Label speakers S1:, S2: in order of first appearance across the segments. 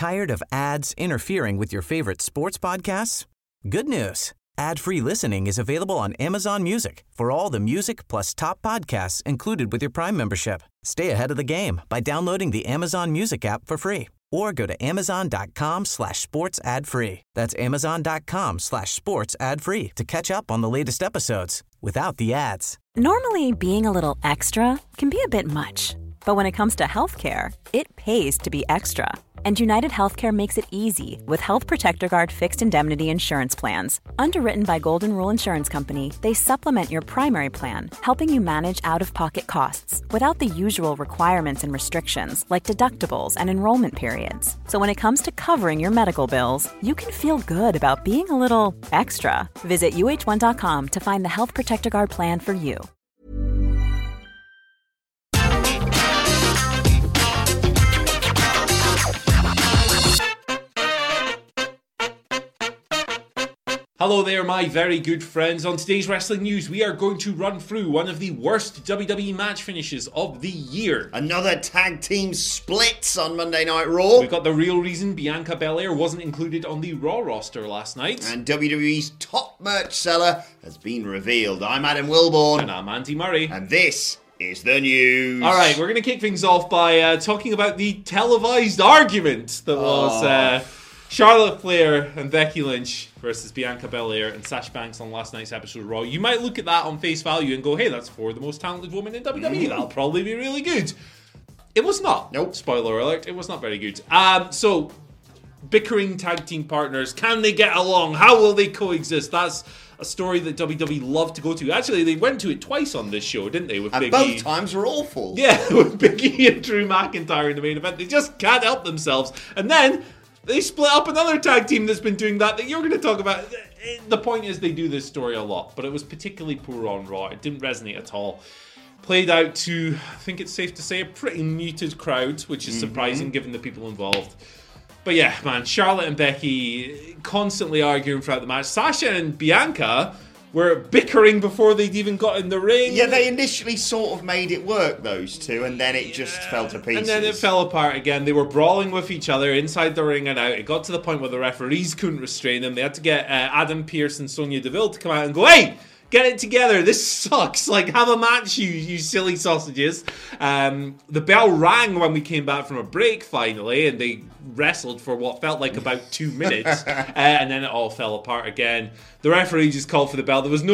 S1: Tired of ads interfering with your favorite sports podcasts? Good news. Ad-free listening is available on Amazon Music for all the music plus top podcasts included with your Prime membership. Stay ahead of the game by downloading the Amazon Music app for free or go to amazon.com/sports ad free. That's amazon.com/sports ad free to catch up on the latest episodes without the ads.
S2: Normally, being a little extra can be a bit much, but when it comes to healthcare, it pays to be extra. And United Healthcare makes it easy with Health Protector Guard fixed indemnity insurance plans. Underwritten by Golden Rule Insurance Company, they supplement your primary plan, helping you manage out-of-pocket costs without the usual requirements and restrictions like deductibles and enrollment periods. So when it comes to covering your medical bills, you can feel good about being a little extra. Visit uh1.com to find the Health Protector Guard plan for you.
S3: Hello there, my very good friends. On today's Wrestling News, we are going to run through one of the worst WWE match finishes of the year.
S4: Another tag team splits on Monday Night Raw.
S3: We've got the real reason Bianca Belair wasn't included on the Raw roster last night.
S4: And WWE's top merch seller has been revealed. I'm Adam Wilborn.
S3: And I'm Andy Murray.
S4: And this is the news.
S3: Alright, we're going to kick things off by talking about the televised argument that was Charlotte Flair and Becky Lynch versus Bianca Belair and Sasha Banks on last night's episode of Raw. You might look at that on face value and go, hey, that's for the most talented woman in WWE. That'll probably be really good. It was not.
S4: Nope.
S3: Spoiler alert, it was not very good. So, bickering tag team partners, can they get along? How will they coexist? That's a story that WWE love to go to. Actually, they went to it twice on this show, didn't they? With
S4: and
S3: Big
S4: both
S3: E.
S4: times were awful.
S3: Yeah, with Big E and Drew McIntyre in the main event. They just can't help themselves. And then they split up another tag team that's been doing that you're going to talk about. The point is they do this story a lot, but it was particularly poor on Raw. It didn't resonate at all. Played out to, I think it's safe to say, a pretty muted crowd, which is surprising given the people involved. But yeah, man, Charlotte and Becky constantly arguing throughout the match. Sasha and Bianca were bickering before they'd even got in the ring.
S4: Yeah, they initially sort of made it work, those two, and then it just fell to pieces.
S3: And then it fell apart again. They were brawling with each other inside the ring and out. It got to the point where the referees couldn't restrain them. They had to get Adam Pearce and Sonya Deville to come out and go, hey, get it together. This sucks. Like, have a match, you silly sausages. The bell rang when we came back from a break, finally, and they wrestled for what felt like about 2 minutes. And then it all fell apart again. The referee just called for the bell. There was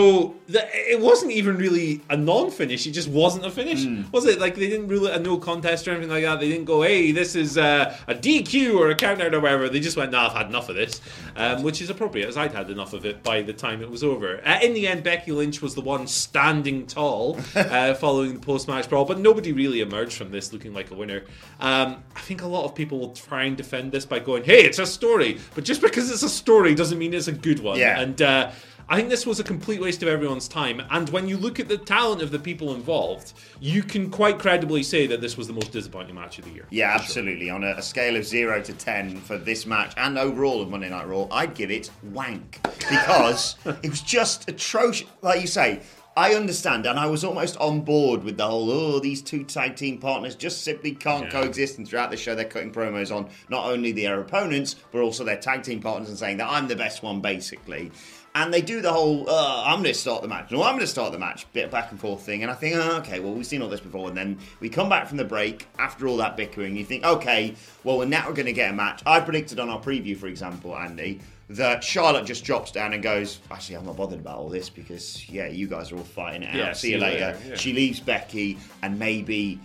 S3: it wasn't even really a non-finish. It just wasn't a finish. Was it? Like, they didn't really, a no contest or anything like that. They didn't go, hey, this is a DQ or a count out or whatever. They just went, nah, I've had enough of this. Which is appropriate, as I'd had enough of it by the time it was over. In the end, Becky Lynch was the one standing tall following the post-match brawl, but nobody really emerged from this looking like a winner. I think a lot of people will try and defend this by going, hey, it's a story. But just because it's a story doesn't mean it's a good one.
S4: Yeah.
S3: And I think this was a complete waste of everyone's time. And when you look at the talent of the people involved, you can quite credibly say that this was the most disappointing match of the year.
S4: Yeah, absolutely. Sure. On a scale of 0 to 10 for this match and overall of Monday Night Raw, I'd give it wank. Because it was just atrocious. Like you say, I understand, and I was almost on board with the whole, these two tag team partners just simply can't coexist, and throughout the show they're cutting promos on not only their opponents, but also their tag team partners and saying that I'm the best one, basically. And they do the whole, I'm going to start the match. No, I'm going to start the match. Bit of back and forth thing. And I think, okay, well, we've seen all this before. And then we come back from the break after all that bickering. You think, okay, well, now we're going to get a match. I predicted on our preview, for example, Andy, that Charlotte just drops down and goes, actually, I'm not bothered about all this because, you guys are all fighting it out. See you later. Yeah. She leaves Becky and maybe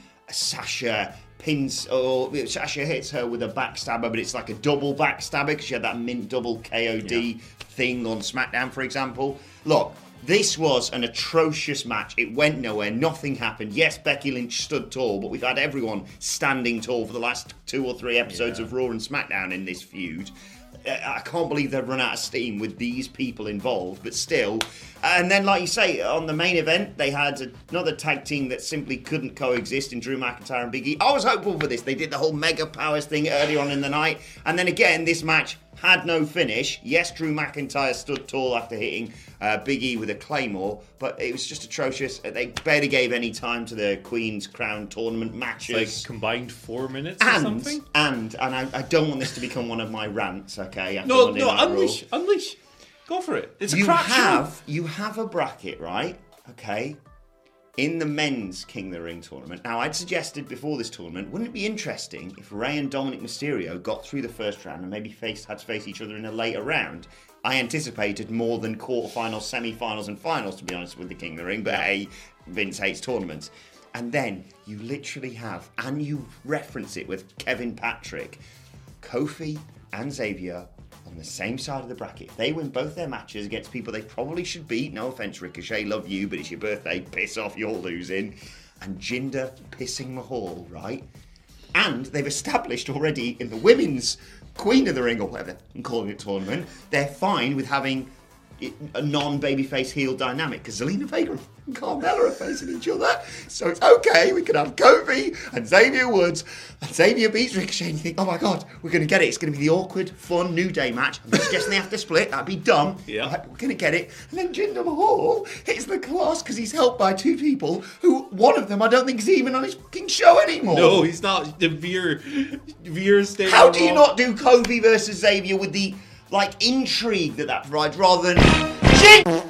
S4: Sasha Sasha hits her with a backstabber, but it's like a double backstabber because she had that mint double KOD thing on SmackDown, for example. Look, this was an atrocious match. It went nowhere. Nothing happened. Yes, Becky Lynch stood tall, but we've had everyone standing tall for the last 2 or 3 episodes of Raw and SmackDown in this feud. I can't believe they've run out of steam with these people involved, but still. And then, like you say, on the main event, they had another tag team that simply couldn't coexist in Drew McIntyre and Big E. I was hopeful for this. They did the whole Mega Powers thing earlier on in the night. And then again, this match had no finish. Yes, Drew McIntyre stood tall after hitting Big E with a Claymore, but it was just atrocious. They barely gave any time to the Queen's Crown tournament matches.
S3: Like combined 4 minutes or something?
S4: And I don't want this to become one of my rants, okay?
S3: No, unleash. Go for it. It's a crap show.
S4: You have a bracket, right? Okay. In the men's King of the Ring tournament. Now, I'd suggested before this tournament, wouldn't it be interesting if Rey and Dominic Mysterio got through the first round and maybe had to face each other in a later round? I anticipated more than quarterfinals, semi-finals and finals, to be honest, with the King of the Ring, but hey, Vince hates tournaments. And then you literally have, and you reference it with Kevin Patrick, Kofi and Xavier on the same side of the bracket. If they win both their matches against people they probably should beat, no offence Ricochet, love you, but it's your birthday, piss off, you're losing. And Jinder pissing Mahal, right? And they've established already in the women's Queen of the Ring, or whatever I'm calling it, tournament, they're fine with having a non-babyface heel dynamic, because Zelina Vega and Carmella are facing each other, so it's okay, we can have Kofi and Xavier Woods, and Xavier beats Ricochet, and you think, oh my god, we're going to get it, it's going to be the awkward, fun, New Day match. I'm suggesting they have to split, that'd be dumb,
S3: yeah.
S4: Right, we're going to get it, and then Jinder Mahal hits the class because he's helped by two people who, one of them I don't think is even on his fucking show anymore.
S3: No, he's not. The Veer staying.
S4: How do you not do Kofi versus Xavier with the intrigue that provides, rather than Jinder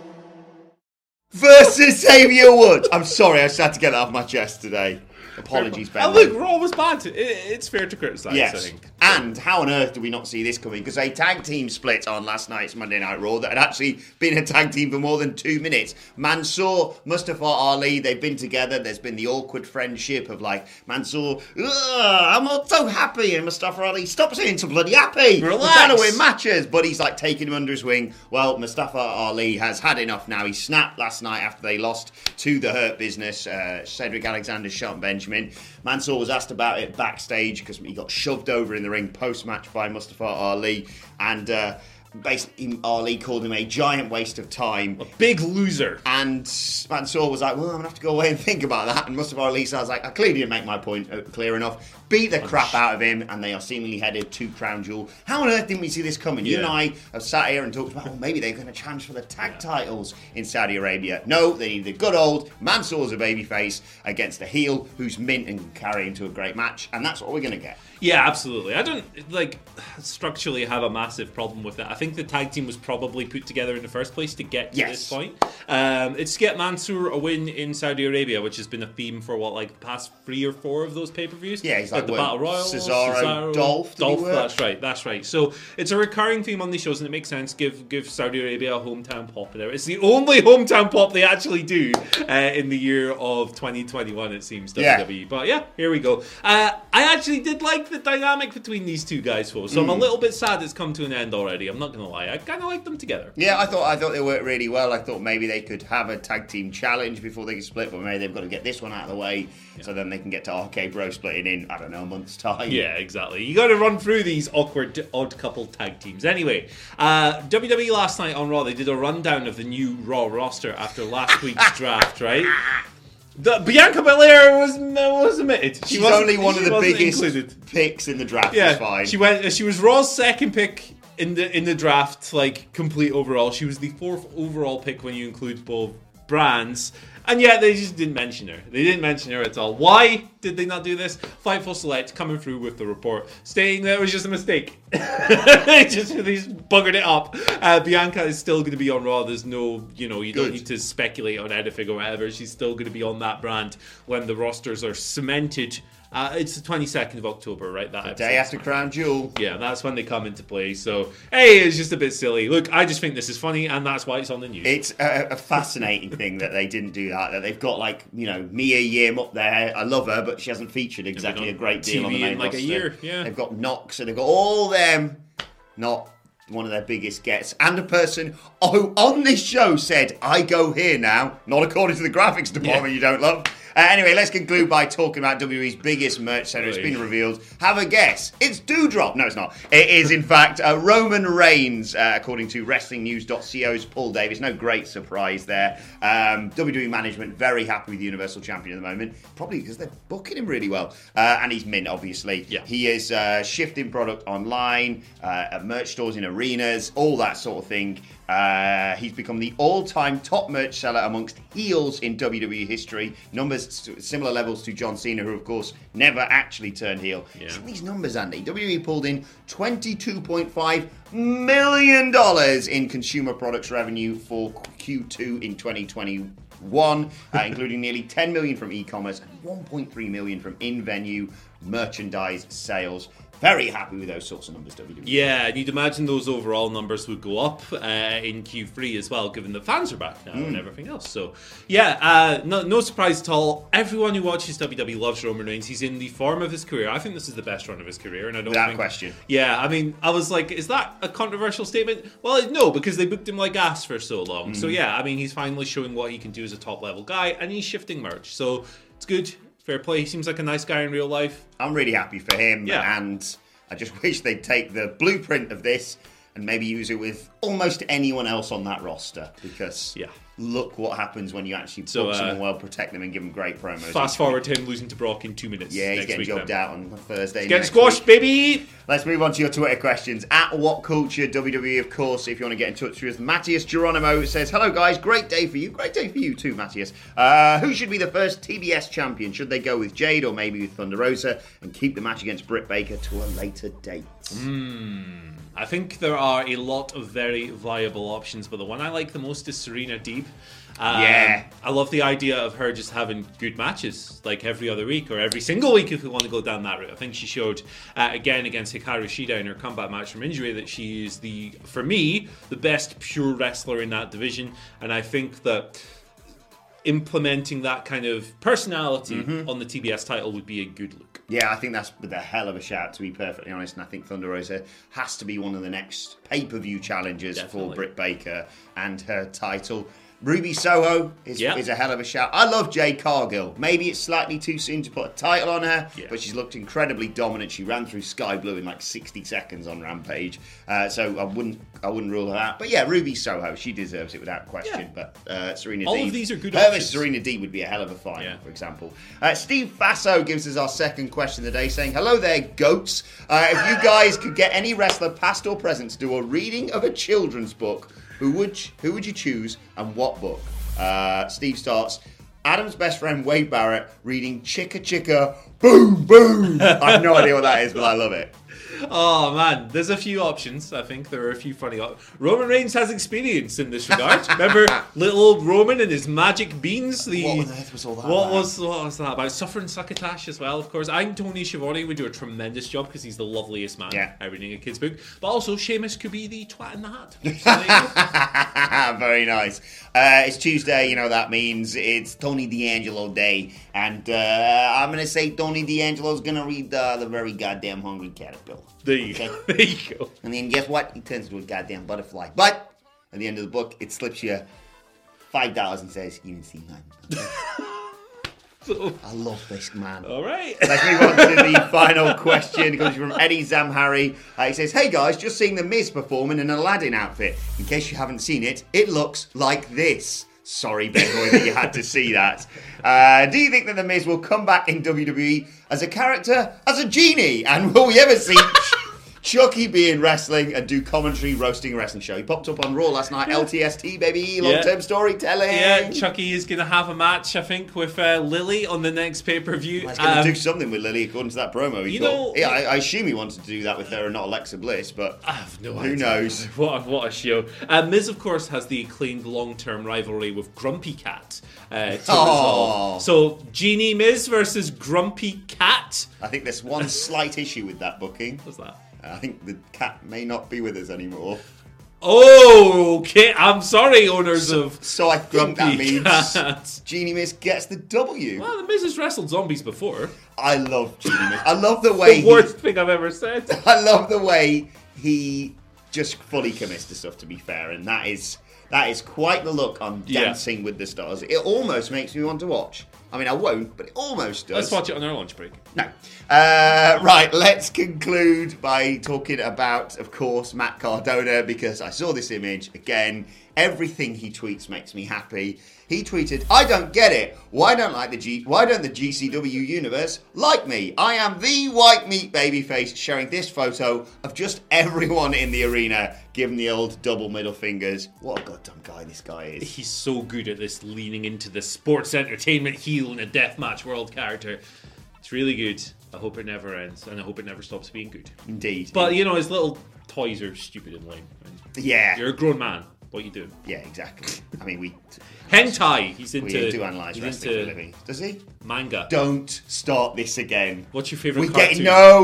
S4: versus Xavier Woods? I'm sorry, I just had to get that off my chest today. Apologies, Ben.
S3: Look, Raw was bad. It's fair to criticise,
S4: yes.
S3: I think.
S4: And how on earth do we not see this coming? Because a tag team split on last night's Monday Night Raw that had actually been a tag team for more than 2 minutes. Mansoor, Mustafa Ali, they've been together. There's been the awkward friendship of Mansoor, I'm not so happy. And Mustafa Ali, stop saying so bloody happy.
S3: Relax.
S4: We're trying to win matches. But he's taking him under his wing. Well, Mustafa Ali has had enough now. He snapped last night after they lost to the Hurt Business, Cedric Alexander, Shelton Benjamin. Mansoor was asked about it backstage because he got shoved over in the ring post-match by Mustafa Ali, and basically Ali called him a giant waste of time.
S3: A big loser.
S4: And Mansoor was like, well, I'm going to have to go away and think about that. And Mustafa Ali was like, I clearly didn't make my point clear enough. Beat the crap out of him, and they are seemingly headed to Crown Jewel. How on earth didn't we see this coming? You and I have sat here and talked about, well, maybe they're going to challenge for the tag titles in Saudi Arabia. No, they need the good old Mansoor's a babyface against a heel who's mint and can carry into a great match, and that's what we're going to get.
S3: Yeah, absolutely. I don't structurally have a massive problem with that. I think the tag team was probably put together in the first place to get to this point. It's to get Mansoor a win in Saudi Arabia, which has been a theme for the past 3 or 4 of those pay-per-views.
S4: Yeah, he's
S3: the Battle Royal,
S4: Cesaro, Dolph.
S3: That's right. So it's a recurring theme on these shows, and it makes sense. Give Saudi Arabia a hometown pop there. It's the only hometown pop they actually do in the year of 2021. It seems WWE. But yeah, here we go. I actually did like the dynamic between these two guys, so I'm a little bit sad it's come to an end already. I'm not gonna lie. I kind of like them together.
S4: Yeah, I thought they worked really well. I thought maybe they could have a tag team challenge before they could split, but maybe they've got to get this one out of the way so then they can get to RK Bro splitting in, I don't know, a month's time.
S3: Yeah, exactly. You got to run through these awkward odd couple tag teams. Anyway, WWE last night on Raw, they did a rundown of the new Raw roster after last week's draft, right? Bianca Belair was omitted.
S4: She's only one of the biggest picks in the draft.
S3: Yeah,
S4: it's fine.
S3: She was Raw's second pick in the draft, complete overall. She was the 4th overall pick when you include both brands. And yet they just didn't mention her. They didn't mention her at all. Why did they not do this? Fightful Select coming through with the report stating that it was just a mistake. They buggered it up. Bianca is still going to be on Raw. There's no, you don't need to speculate on anything or whatever. She's still going to be on that brand when the rosters are cemented. It's the 22nd of October, right? That
S4: day after Crown Jewel.
S3: Yeah, that's when they come into play. So, hey, it's just a bit silly. Look, I just think this is funny, and that's why it's on the news.
S4: It's a fascinating thing that they didn't do that they've got, Mia Yim up there. I love her, but she hasn't featured exactly a great deal
S3: TV
S4: on the main roster.
S3: a year, yeah.
S4: They've got Knox, and they've got all them. Not one of their biggest gets. And a person who on this show said, I go here now, not according to the graphics department you don't love. Anyway, let's conclude by talking about WWE's biggest merch seller. It's been revealed. Have a guess. It's Doudrop. No, it's not. It is, in fact, Roman Reigns, according to WrestlingNews.co's Paul Davis. No great surprise there. WWE management very happy with the Universal Champion at the moment, probably because they're booking him really well. And he's mint, obviously.
S3: Yeah.
S4: He is shifting product online, at merch stores in arenas, all that sort of thing. He's become the all-time top merch seller amongst heels in WWE history. Numbers similar levels to John Cena, who, of course, never actually turned heel.
S3: Yeah.
S4: Listen to these numbers, Andy. WWE pulled in $22.5 million in consumer products revenue for Q2 in 2021, including nearly $10 million from e-commerce and $1.3 million from in-venue merchandise sales. Very happy with those sorts of numbers, WWE.
S3: Yeah, and you'd imagine those overall numbers would go up in Q3 as well, given that fans are back now and everything else. So, yeah, no surprise at all. Everyone who watches WWE loves Roman Reigns. He's in the form of his career. I think this is the best run of his career, and I don't
S4: Without
S3: think...
S4: question.
S3: Yeah, I mean, I was like, is that a controversial statement? Well, no, because they booked him like ass for so long. So, yeah, I mean, he's finally showing what he can do as a top-level guy, and he's shifting merch. So, it's good. Fair play. He seems like a nice guy in real life.
S4: I'm really happy for him,
S3: Yeah.
S4: and I just wish they'd take the blueprint of this and maybe use it with almost anyone else on that roster, because look what happens when you actually book someone well, protect them, and give them great promos.
S3: Fast forward to him losing to Brock in 2 minutes.
S4: Yeah, he's getting jobbed out on Thursday.
S3: Getting squashed, baby!
S4: Let's move on to your Twitter questions. At WhatCulture WWE, of course, if you want to get in touch with us. Matthias Geronimo says, hello guys, great day for you. Great day for you too, Matthias. Who should be the first TBS champion? Should they go with Jade or maybe with Thunder Rosa and keep the match against Britt Baker to a later date?
S3: I think there are a lot of very viable options, but the one I like the most is Serena Deeb. I love the idea of her just having good matches like every other week or every single week if we want to go down that route. I think she showed again against Hikaru Shida in her comeback match from injury that she is for me, the best pure wrestler in that division, and I think that implementing that kind of personality on the TBS title would be a good look.
S4: Yeah, I think that's a hell of a shout, to be perfectly honest. And I think Thunder Rosa has to be one of the next pay-per-view challengers for Britt Baker and her title. Ruby Soho is a hell of a shout. I love Jade Cargill. Maybe it's slightly too soon to put a title on her, but she's looked incredibly dominant. She ran through Sky Blue in like 60 seconds on Rampage, so I wouldn't rule her out. But yeah, Ruby Soho, she deserves it without question. But Serena
S3: all
S4: Deeb,
S3: of these are good
S4: her
S3: options.
S4: Serena Deeb would be a hell of a final, for example. Steve Faso gives us our second question of the day, saying, "Hello there, goats. If you guys could get any wrestler, past or present, to do a reading of a children's book, who would you choose and what book?" Steve starts. Adam's best friend Wade Barrett reading Chicka Chicka Boom Boom. I have no idea what that is, but I love it.
S3: Oh man, there's a few options. I think there are a few funny options. Roman Reigns has experience in this regard. Remember little old Roman and his magic beans?
S4: What on earth was all that
S3: what
S4: about?
S3: Was that about? Suffering Succotash as well, of course. I think Tony Schiavone would do a tremendous job because he's the loveliest man at reading a kid's book. But also, Sheamus could be the twat in the hat. So there you go.
S4: Very nice. It's Tuesday, you know that means it's Tony D'Angelo Day. And I'm going to say Tony D'Angelo's going to read The Very Goddamn Hungry Caterpillar.
S3: There you go. There you go.
S4: And then guess what? He turns into a goddamn butterfly. But at the end of the book, it slips you $5 and says, "You didn't see nothing." I love this man.
S3: All right.
S4: Let's move on to the final question. It comes from Eddie Zamhari. He says, "Hey guys, just seeing The Miz perform in an Aladdin outfit. In case you haven't seen it, it looks like this." Sorry, Ben Boy, that you had to see that. Do you think that The Miz will come back in WWE as a character, as a genie? And will we ever see Chucky be in wrestling and do commentary roasting a wrestling show? He popped up on Raw last night. LTST, baby. Long-term storytelling.
S3: Yeah, Chucky is going to have a match, I think, with Lily on the next pay-per-view.
S4: He's going to do something with Lily, according to that promo. I assume he wanted to do that with her and not Alexa Bliss, but
S3: I have no
S4: who
S3: idea.
S4: knows?
S3: What a show. Miz, of course, has the acclaimed long-term rivalry with Grumpy Cat to resolve. So, Genie Miz versus Grumpy Cat.
S4: I think there's one slight issue with that booking.
S3: What's that?
S4: I think the cat may not be with us anymore.
S3: Oh, okay. I'm sorry, owners of
S4: So I think that
S3: Grumpy
S4: means
S3: Cat.
S4: Genie Miz gets the W.
S3: Well, the Miz has wrestled zombies before.
S4: I love Genie Miz. I love the way
S3: The worst thing I've ever said.
S4: I love the way he just fully commits to stuff, to be fair, and that is quite the look on Dancing with the Stars. It almost makes me want to watch. I mean, I won't, but it almost does.
S3: Let's watch it on our lunch break.
S4: No. Right, let's conclude by talking about, of course, Matt Cardona, because I saw this image again. Everything he tweets makes me happy. He tweeted, "I don't get it. Why don't the GCW universe like me? I am the white meat babyface," sharing this photo of just everyone in the arena giving the old double middle fingers. What a goddamn guy this guy is.
S3: He's so good at this, leaning into the sports entertainment heel in a deathmatch world character. It's really good. I hope it never ends, and I hope it never stops being good.
S4: Indeed.
S3: But, his little toys are stupid and lame.
S4: Yeah.
S3: You're a grown man. What are you doing?
S4: Yeah, exactly. I mean,
S3: hentai.
S4: We do analyse wrestling for a living. Does he?
S3: Manga.
S4: Don't start this again.
S3: What's your favourite cartoon?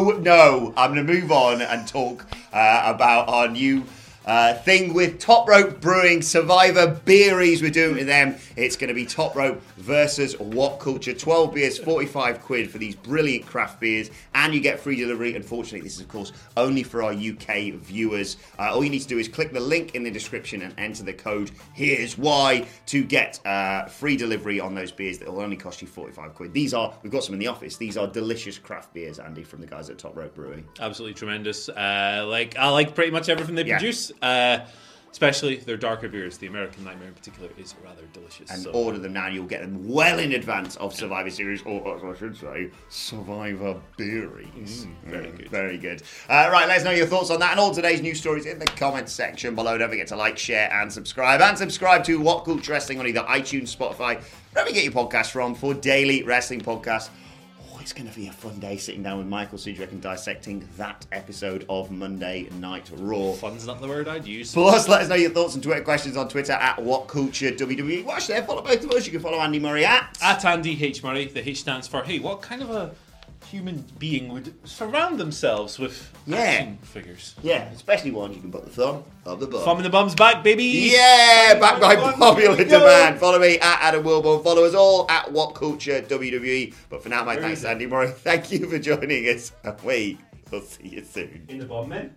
S4: No. I'm going to move on and talk about our new thing with Top Rope Brewing, Survivor Beeries. We're doing it with them. It's going to be Top Rope versus What Culture. 12 beers, 45 quid for these brilliant craft beers, and you get free delivery. Unfortunately, this is, of course, only for our UK viewers. All you need to do is click the link in the description and enter the code "Here's Why" to get free delivery on those beers that will only cost you 45 quid. We've got some in the office. These are delicious craft beers, Andy, from the guys at Top Rope Brewing.
S3: Absolutely tremendous. I like pretty much everything they produce. Especially their darker beers. The American Nightmare in particular is rather delicious.
S4: And order them now, you'll get them well in advance of Survivor Series, or as I should say, Survivor Beeries.
S3: Very good.
S4: Very good. Right, let us know your thoughts on that and all today's news stories in the comments section below. Don't forget to like, share, and subscribe. And subscribe to What Culture Wrestling on either iTunes, Spotify, wherever you get your podcasts from, for daily wrestling podcasts. It's going to be a fun day sitting down with Michael Sidgwick and dissecting that episode of Monday Night Raw.
S3: Fun's not the word I'd use.
S4: Plus, let us know your thoughts and Twitter questions on Twitter at WhatCultureWWE. Watch there, follow both of us. You can follow Andy Murray at
S3: Andy H. Murray. The H stands for, hey, what kind of a human being would surround themselves with action figures?
S4: Yeah, especially ones you can put the thumb of the bum.
S3: Thumb in the bum's back, baby!
S4: Yeah, back by popular demand. Follow me at Adam Wilborn. Follow us all at WhatCultureWWE. But for now, my thanks to Andy Murray. Thank you for joining us. And we will see you soon.
S3: In the bum, man.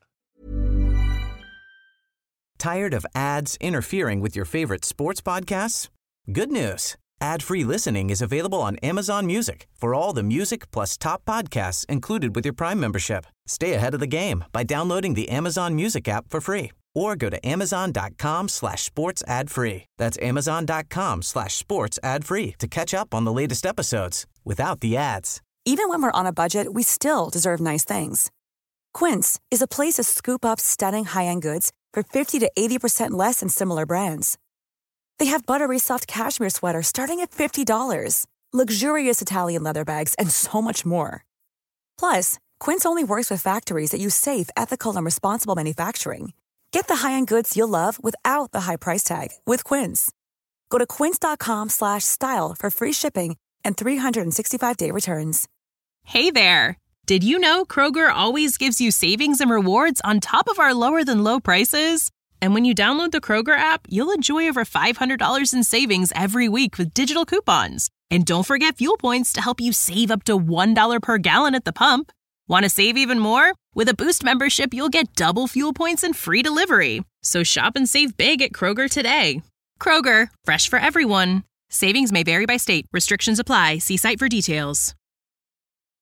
S1: Tired of ads interfering with your favorite sports podcasts? Good news. Ad-free listening is available on Amazon Music for all the music plus top podcasts included with your Prime membership. Stay ahead of the game by downloading the Amazon Music app for free or go to amazon.com/sports ad free. That's amazon.com/sports ad free to catch up on the latest episodes without the ads.
S5: Even when we're on a budget, we still deserve nice things. Quince is a place to scoop up stunning high-end goods for 50 to 80% less than similar brands. They have buttery soft cashmere sweaters starting at $50, luxurious Italian leather bags, and so much more. Plus, Quince only works with factories that use safe, ethical, and responsible manufacturing. Get the high-end goods you'll love without the high price tag with Quince. Go to quince.com/style for free shipping and 365-day returns.
S6: Hey there! Did you know Kroger always gives you savings and rewards on top of our lower-than-low prices? And when you download the Kroger app, you'll enjoy over $500 in savings every week with digital coupons. And don't forget fuel points to help you save up to $1 per gallon at the pump. Want to save even more? With a Boost membership, you'll get double fuel points and free delivery. So shop and save big at Kroger today. Kroger, fresh for everyone. Savings may vary by state. Restrictions apply. See site for details.